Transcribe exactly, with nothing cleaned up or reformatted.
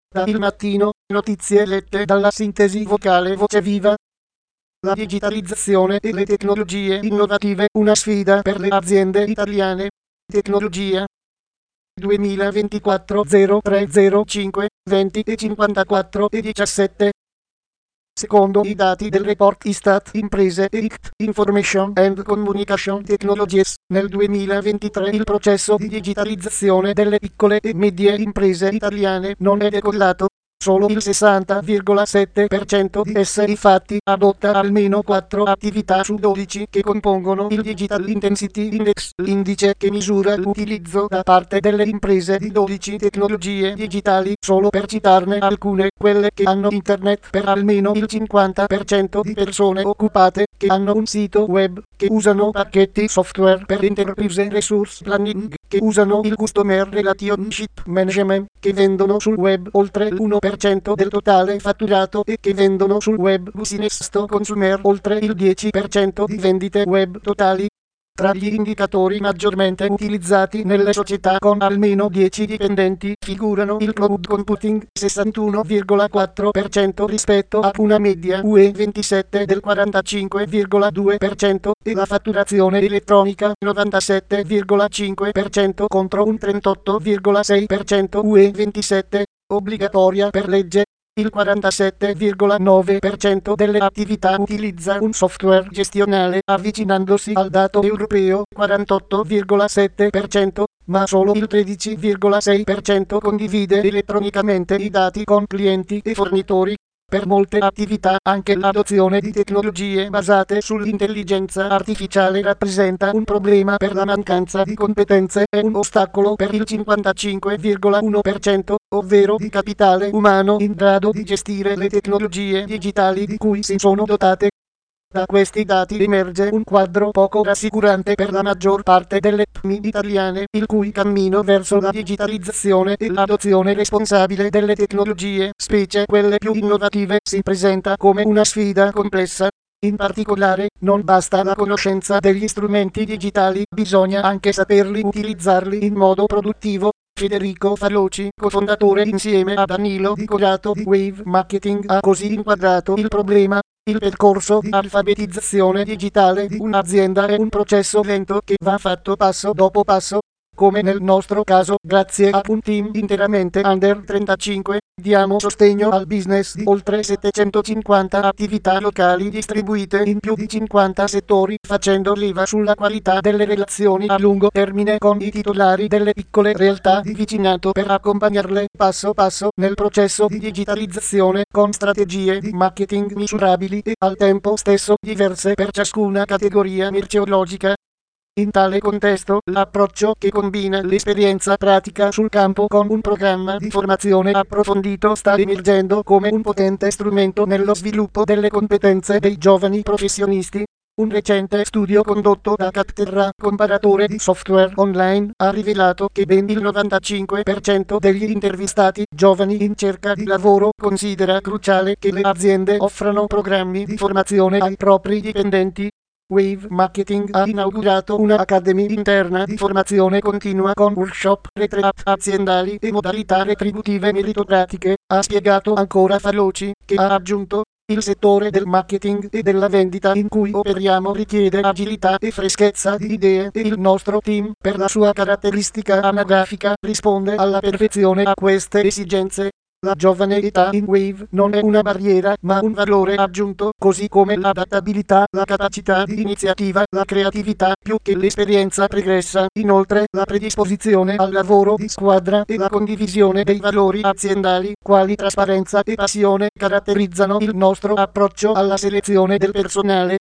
Da Il Mattino, notizie lette dalla sintesi vocale Voce Viva. La digitalizzazione e le tecnologie innovative, una sfida per le aziende italiane. Tecnologia. duemilaventiquattro zero tre zero cinque venti e cinquantaquattro e diciassette. Secondo i dati del report Istat Imprese e I C T, Information and Communication Technologies, nel duemilaventitré il processo di digitalizzazione delle piccole e medie imprese italiane non è decollato. Solo il sessanta virgola sette per cento di esse infatti adotta almeno quattro attività su dodici che compongono il Digital Intensity Index, l'indice che misura l'utilizzo da parte delle imprese di dodici tecnologie digitali, solo per citarne alcune, quelle che hanno internet per almeno il cinquanta per cento di persone occupate, che hanno un sito web, che usano pacchetti software per Enterprise Resource Planning, che usano il Customer Relationship Management, che vendono sul web oltre l'uno per cento del totale fatturato e che vendono sul web Business to Consumer oltre il dieci per cento di vendite web totali. Tra gli indicatori maggiormente utilizzati nelle società con almeno dieci dipendenti figurano il cloud computing sessantuno virgola quattro per cento rispetto a una media U E ventisette del quarantacinque virgola due per cento e la fatturazione elettronica novantasette virgola cinque per cento contro un trentotto virgola sei per cento U E ventisette, obbligatoria per legge. Il quarantasette virgola nove per cento delle attività utilizza un software gestionale, avvicinandosi al dato europeo quarantotto virgola sette per cento, ma solo il tredici virgola sei per cento condivide elettronicamente i dati con clienti e fornitori. Per molte attività anche l'adozione di tecnologie basate sull'intelligenza artificiale rappresenta un problema per la mancanza di competenze e un ostacolo per il cinquantacinque virgola uno per cento, ovvero di capitale umano in grado di gestire le tecnologie digitali di cui si sono dotate. Da questi dati emerge un quadro poco rassicurante per la maggior parte delle P M I italiane, il cui cammino verso la digitalizzazione e l'adozione responsabile delle tecnologie, specie quelle più innovative, si presenta come una sfida complessa. In particolare, non basta la conoscenza degli strumenti digitali, bisogna anche saperli utilizzarli in modo produttivo. Federico Faloci, cofondatore insieme a Danilo Di Corato di Wave Marketing, ha così inquadrato il problema. Il percorso di alfabetizzazione digitale di un'azienda è un processo lento che va fatto passo dopo passo. Come nel nostro caso, grazie a un team interamente under trentacinque, diamo sostegno al business di oltre settecentocinquanta attività locali distribuite in più di cinquanta settori, facendo leva sulla qualità delle relazioni a lungo termine con i titolari delle piccole realtà di vicinato per accompagnarle passo passo nel processo di digitalizzazione con strategie di marketing misurabili e al tempo stesso diverse per ciascuna categoria merceologica. In tale contesto, l'approccio che combina l'esperienza pratica sul campo con un programma di formazione approfondito sta emergendo come un potente strumento nello sviluppo delle competenze dei giovani professionisti. Un recente studio condotto da Capterra, comparatore di software online, ha rivelato che ben il novantacinque per cento degli intervistati giovani in cerca di lavoro considera cruciale che le aziende offrano programmi di formazione ai propri dipendenti. Wave Marketing ha inaugurato una Academy interna di formazione continua con workshop, retreat aziendali e modalità retributive meritocratiche, ha spiegato ancora Faloci, che ha aggiunto: il settore del marketing e della vendita in cui operiamo richiede agilità e freschezza di idee e il nostro team, per la sua caratteristica anagrafica, risponde alla perfezione a queste esigenze. La giovane età in Wave non è una barriera, ma un valore aggiunto, così come l'adattabilità, la capacità di iniziativa, la creatività, più che l'esperienza pregressa. Inoltre, la predisposizione al lavoro di squadra e la condivisione dei valori aziendali, quali trasparenza e passione, caratterizzano il nostro approccio alla selezione del personale.